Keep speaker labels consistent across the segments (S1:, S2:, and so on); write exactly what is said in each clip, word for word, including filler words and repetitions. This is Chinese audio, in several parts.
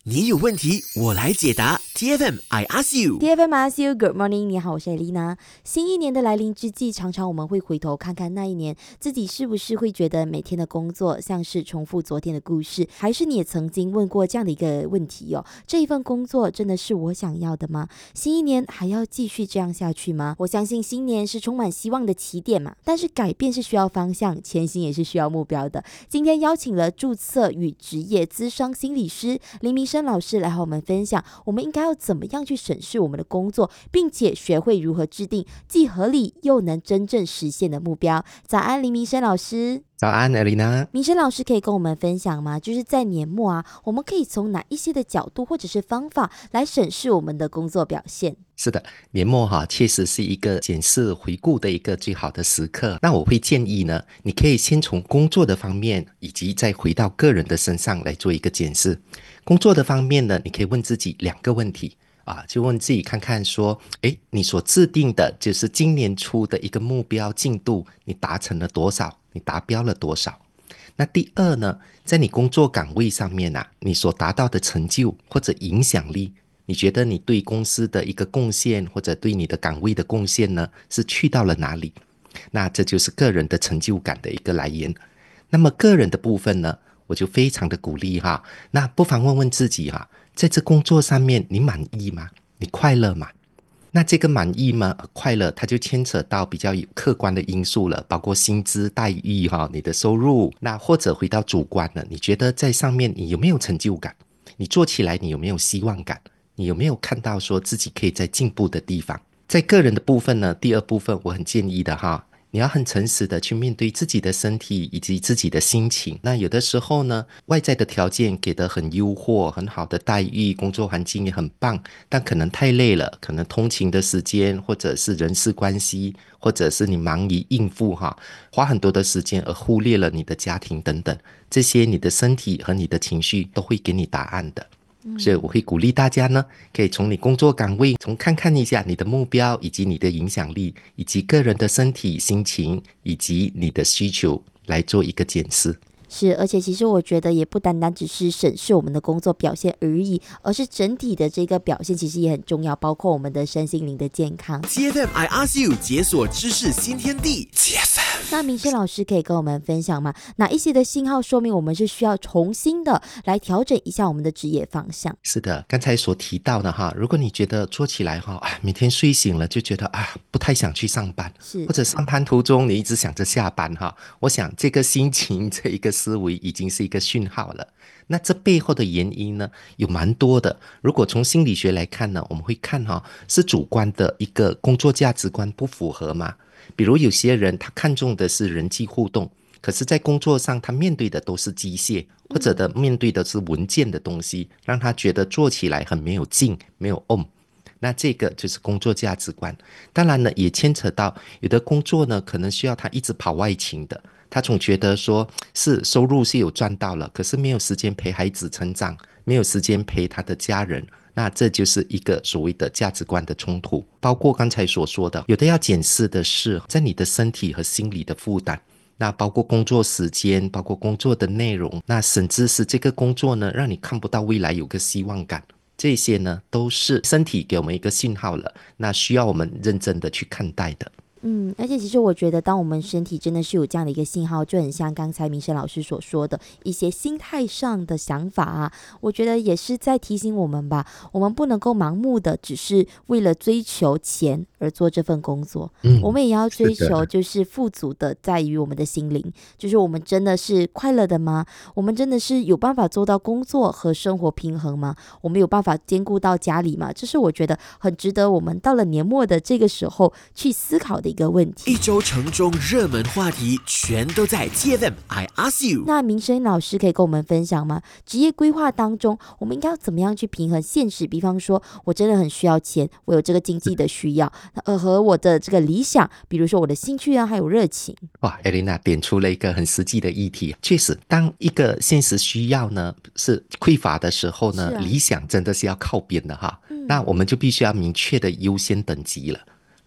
S1: 你有问题，我来解答。T F M I ask you。
S2: T F M I ask you Good morning， 你好，我是 Elena。 新一年的来临之际，常常我们会回头看看那一年自己是不是会觉得每天的工作像是重复昨天的故事，还是你也曾经问过这样的一个问题哦，这一份工作真的是我想要的吗？新一年还要继续这样下去吗？我相信新年是充满希望的起点嘛，但是改变是需要方向，前行也是需要目标的。今天邀请了注册与职业咨商心理师林明生老师来和我们分享，我们应该要怎么样去审视我们的工作，并且学会如何制定既合理又能真正实现的目标。早安，林明生老师。
S3: 早安 Elena。
S2: 明生老师可以跟我们分享吗？就是在年末啊，我们可以从哪一些的角度或者是方法来审视我们的工作表现？
S3: 是的，年末哈确实是一个检视回顾的一个最好的时刻。那我会建议呢，你可以先从工作的方面，以及再回到个人的身上来做一个检视。工作的方面呢，你可以问自己两个问题啊，就问自己看看说，诶，你所制定的就是今年初的一个目标进度，你达成了多少？你达标了多少？那第二呢，在你工作岗位上面啊，你所达到的成就或者影响力，你觉得你对公司的一个贡献或者对你的岗位的贡献呢，是去到了哪里？那这就是个人的成就感的一个来源。那么个人的部分呢，我就非常的鼓励哈，那不妨问问自己哈，在这工作上面你满意吗？你快乐吗？那这个满意吗？快乐它就牵扯到比较客观的因素了，包括薪资待遇哈，你的收入，那或者回到主观了，你觉得在上面你有没有成就感？你做起来你有没有希望感？你有没有看到说自己可以在进步的地方？在个人的部分呢，第二部分我很建议的哈，你要很诚实的去面对自己的身体以及自己的心情。那有的时候呢，外在的条件给得很诱惑，很好的待遇，工作环境也很棒，但可能太累了，可能通勤的时间，或者是人事关系，或者是你忙于应付哈，花很多的时间而忽略了你的家庭等等，这些你的身体和你的情绪都会给你答案的。所以我会鼓励大家呢，可以从你工作岗位，从看看一下你的目标，以及你的影响力，以及个人的身体、心情，以及你的需求来做一个检视。
S2: 是，而且其实我觉得也不单单只是审视我们的工作表现而已，而是整体的这个表现其实也很重要，包括我们的身心灵的健康。
S1: T F M I ask you， 解锁知识新天地。 T F M。
S2: 那明生老师可以跟我们分享吗？哪一些的信号说明我们是需要重新的来调整一下我们的职业方向？
S3: 是的，刚才所提到的哈，如果你觉得做起来哈，每天睡醒了就觉得啊不太想去上班，
S2: 是，
S3: 或者上班途中你一直想着下班哈，我想这个心情这一个思维已经是一个讯号了。那这背后的原因呢，有蛮多的。如果从心理学来看呢，我们会看哈，是主观的一个工作价值观不符合吗？比如有些人他看重的是人际互动，可是在工作上他面对的都是机械，或者的面对的是文件的东西，让他觉得做起来很没有劲，没有 on。那这个就是工作价值观。当然呢，也牵扯到有的工作呢，可能需要他一直跑外勤的，他总觉得说是收入是有赚到了，可是没有时间陪孩子成长，没有时间陪他的家人，那这就是一个所谓的价值观的冲突。包括刚才所说的，有的要检视的是在你的身体和心理的负担，那包括工作时间，包括工作的内容，那甚至是这个工作呢，让你看不到未来有个希望感，这些呢都是身体给我们一个信号了，那需要我们认真的去看待的。
S2: 嗯，而且其实我觉得当我们身体真的是有这样的一个信号，就很像刚才明生老师所说的一些心态上的想法啊，我觉得也是在提醒我们吧，我们不能够盲目的只是为了追求钱而做这份工作、嗯、我们也要追求就是富足的在于我们的心灵，就是我们真的是快乐的吗？我们真的是有办法做到工作和生活平衡吗？我们有办法兼顾到家里吗？这是我觉得很值得我们到了年末的这个时候去思考的一个问题。
S1: 一周城中热门话题全都在 T F M I ask you。
S2: 那明生老师可以跟我们分享吗？职业规划当中我们应该要怎么样去平衡现实，比方说我真的很需要钱，我有这个经济的需要，呃，和我的这个理想，比如说我的兴趣啊，还有热情。
S3: 哇 Elena 点出了一个很实际的议题。确实当一个现实需要呢是匮乏的时候呢、啊、理想真的是要靠边的哈、嗯、那我们就必须要明确的优先等级了。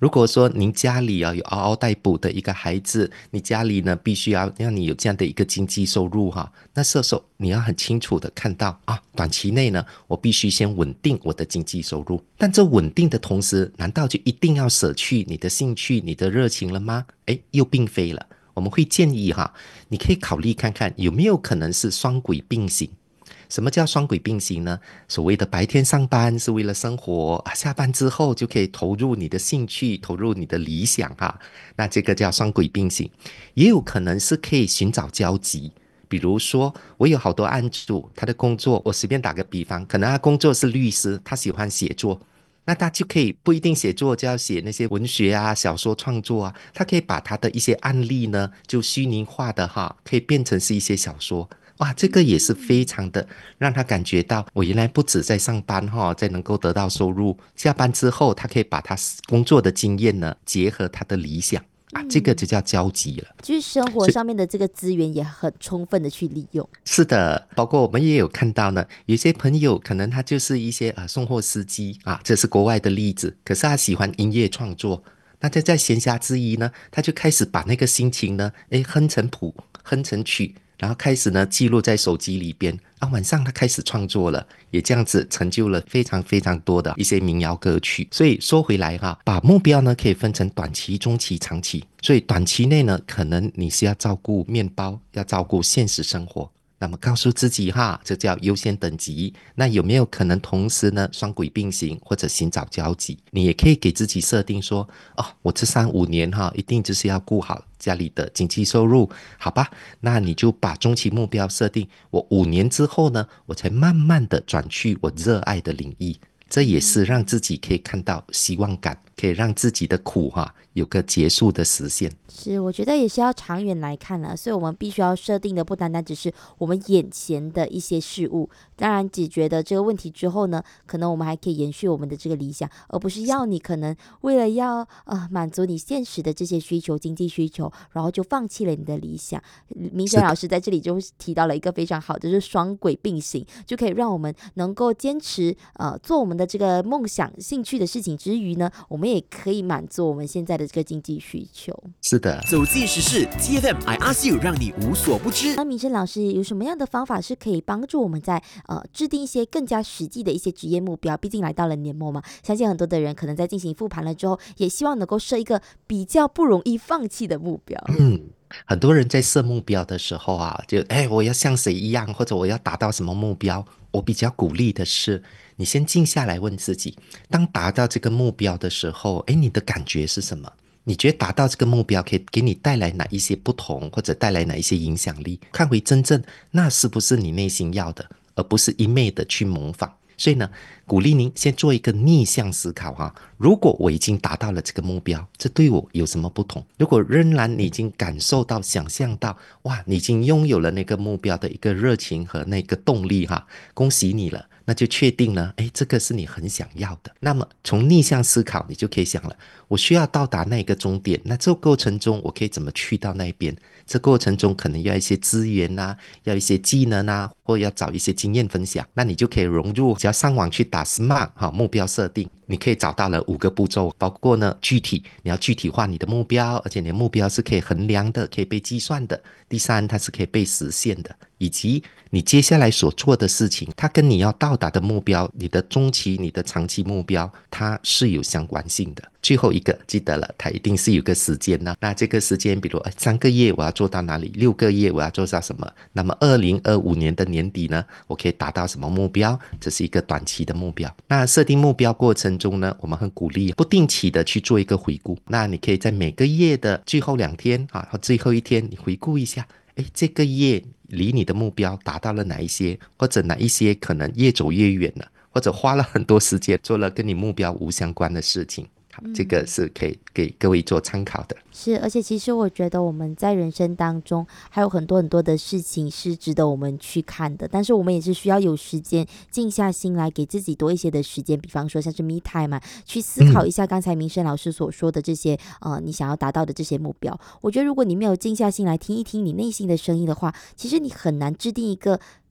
S3: 如果说您家里啊有嗷嗷待哺的一个孩子，你家里呢必须要让你有这样的一个经济收入哈，那这时候你要很清楚的看到啊，短期内呢我必须先稳定我的经济收入。但这稳定的同时，难道就一定要舍去你的兴趣、你的热情了吗？诶，又并非了。我们会建议哈，你可以考虑看看有没有可能是双轨并行。什么叫双轨并行呢？所谓的白天上班是为了生活，下班之后就可以投入你的兴趣，投入你的理想哈，那这个叫双轨并行。也有可能是可以寻找交集，比如说我有好多案主，他的工作，我随便打个比方，可能他工作是律师，他喜欢写作，那他就可以不一定写作就要写那些文学啊、小说创作啊，他可以把他的一些案例呢就虚拟化的哈，可以变成是一些小说。哇，这个也是非常的让他感觉到，我原来不止在上班哈，在能够得到收入，下班之后他可以把他工作的经验呢结合他的理想啊，这个就叫交集了。
S2: 就是生活上面的这个资源也很充分的去利用。
S3: 是的，包括我们也有看到呢，有些朋友可能他就是一些呃送货司机啊，这是国外的例子，可是他喜欢音乐创作。那在在闲暇之余呢，他就开始把那个心情呢，诶，哼成谱，哼成曲，然后开始呢记录在手机里边啊，晚上他开始创作了，也这样子成就了非常非常多的一些民谣歌曲。所以说回来哈，把目标呢可以分成短期、中期、长期。所以短期内呢，可能你是要照顾面包，要照顾现实生活。那么告诉自己哈，这叫优先等级。那有没有可能同时呢双轨并行或者寻找交集？你也可以给自己设定说，哦，我这三五年哈，一定就是要顾好家里的经济收入，好吧？那你就把中期目标设定，我五年之后呢，我才慢慢的转去我热爱的领域。这也是让自己可以看到希望感，可以让自己的苦哈有个结束的实现。
S2: 是，我觉得也是要长远来看了，所以我们必须要设定的不单单只是我们眼前的一些事物，当然解决的这个问题之后呢，可能我们还可以延续我们的这个理想，而不是要你可能为了要呃满足你现实的这些需求、经济需求，然后就放弃了你的理想。明轩老师在这里就提到了一个非常好的，就是双轨并行，就可以让我们能够坚持呃做我们的这个梦想、兴趣的事情之余呢，我们也可以满足我们现在的这个经济需求。
S3: 是的，
S1: 走进时事 T F M I Ask You， 让你无所不知。
S2: 那明生老师有什么样的方法是可以帮助我们在呃制定一些更加实际的一些职业目标？毕竟来到了年末嘛，相信很多的人可能在进行复盘了之后，也希望能够设一个比较不容易放弃的目标。
S3: 嗯，很多人在设目标的时候啊，就哎我要像谁一样，或者我要达到什么目标。我比较鼓励的是，你先静下来问自己，当达到这个目标的时候，哎，你的感觉是什么？你觉得达到这个目标可以给你带来哪一些不同，或者带来哪一些影响力？看回真正那是不是你内心要的，而不是一昧的去模仿。所以呢，鼓励您先做一个逆向思考哈。如果我已经达到了这个目标，这对我有什么不同？如果仍然你已经感受到、想象到，哇，你已经拥有了那个目标的一个热情和那个动力哈，恭喜你了。那就确定了，诶，这个是你很想要的。那么从逆向思考，你就可以想了，我需要到达那个终点，那这个过程中我可以怎么去到那边？这过程中可能要一些资源啊，要一些技能啊，或要找一些经验分享。那你就可以融入，只要上网去打 S M A R T 哈，目标设定，你可以找到了五个步骤，包括呢具体，你要具体化你的目标，而且你的目标是可以衡量的，可以被计算的。第三，它是可以被实现的，以及你接下来所做的事情，它跟你要到达的目标，你的中期、你的长期目标，它是有相关性的。最后一个记得了，它一定是有个时间呢。那这个时间，比如三个月我要做到哪里，六个月我要做到什么？那么二零二五年的年底呢，我可以达到什么目标？这是一个短期的目标。那设定目标过程中呢，我们很鼓励不定期的去做一个回顾。那你可以在每个月的最后两天啊，或最后一天，你回顾一下，诶，这个月离你的目标达到了哪一些，或者哪一些可能越走越远了，或者花了很多时间做了跟你目标无相关的事情。好，这个是可以给各位做参考的。
S2: 是，而且其实我觉得我们在人生当中还有很多很多的事情是值得我们去看的，但是我们也是需要有时间静下心来，给自己多一些的时间，比方说像是 me time 嘛，去思考一下刚才明生老师所说的这些、嗯、呃，你想要达到的这些目标。我觉得如果你没有静下心来听一听你内心的声音的话，其实你很难制定一个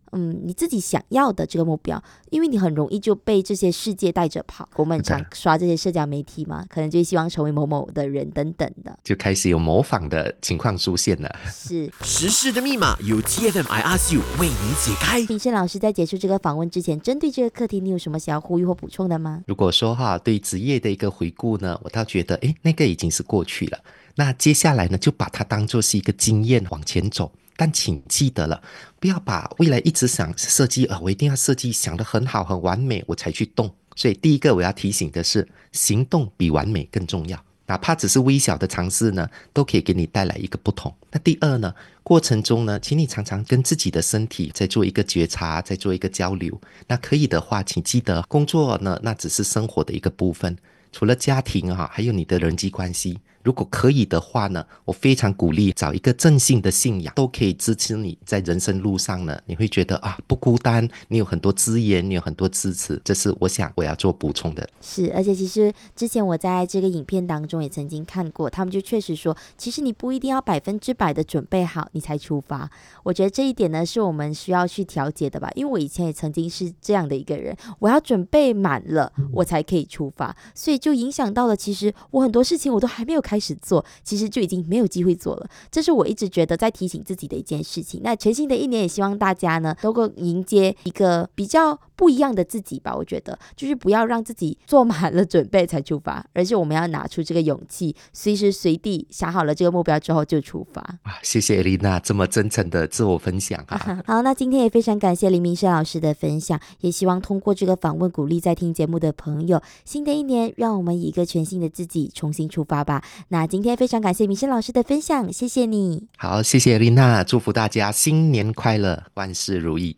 S2: 嗯你自己想要的这个目标，因为你很容易就被这些世界带着跑。我们常刷这些社交媒体嘛，可能就希望成为某某的人等等的，
S3: 就开始有模仿的情况出现了。
S2: 是
S1: 时事的密码由 T F M I Ask You 为您解开。
S2: 明胜老师在结束这个访问之前，针对这个课题，你有什么想要呼吁或补充的吗？
S3: 如果说哈对职业的一个回顾呢，我倒觉得诶那个已经是过去了。那接下来呢，就把它当作是一个经验往前走。但请记得了，不要把未来一直想设计啊，我一定要设计想得很好很完美我才去动。所以第一个我要提醒的是，行动比完美更重要。哪怕只是微小的尝试呢，都可以给你带来一个不同。那第二呢，过程中呢，请你常常跟自己的身体在做一个觉察，在做一个交流。那可以的话，请记得工作呢，那只是生活的一个部分。除了家庭啊，还有你的人际关系。如果可以的话呢，我非常鼓励找一个正信的信仰，都可以支持你在人生路上呢，你会觉得啊不孤单，你有很多资源，你有很多支持，这是我想我要做补充的。
S2: 是，而且其实之前我在这个影片当中也曾经看过，他们就确实说，其实你不一定要百分之百的准备好你才出发。我觉得这一点呢是我们需要去调节的吧，因为我以前也曾经是这样的一个人，我要准备满了我才可以出发，所以就影响到了其实我很多事情我都还没有开始做，其实就已经没有机会做了。这是我一直觉得在提醒自己的一件事情。那全新的一年也希望大家呢都够迎接一个比较不一样的自己吧。我觉得就是不要让自己做满了准备才出发，而是我们要拿出这个勇气，随时随地想好了这个目标之后就出发。
S3: 啊，谢谢 Elena 这么真诚的自我分享啊。
S2: 好，那今天也非常感谢林明胜老师的分享，也希望通过这个访问鼓励在听节目的朋友，新的一年让我们以一个全新的自己重新出发吧。那今天非常感谢明胜老师的分享，谢谢你。
S3: 好，谢谢 Elena，祝福大家新年快乐，万事如意。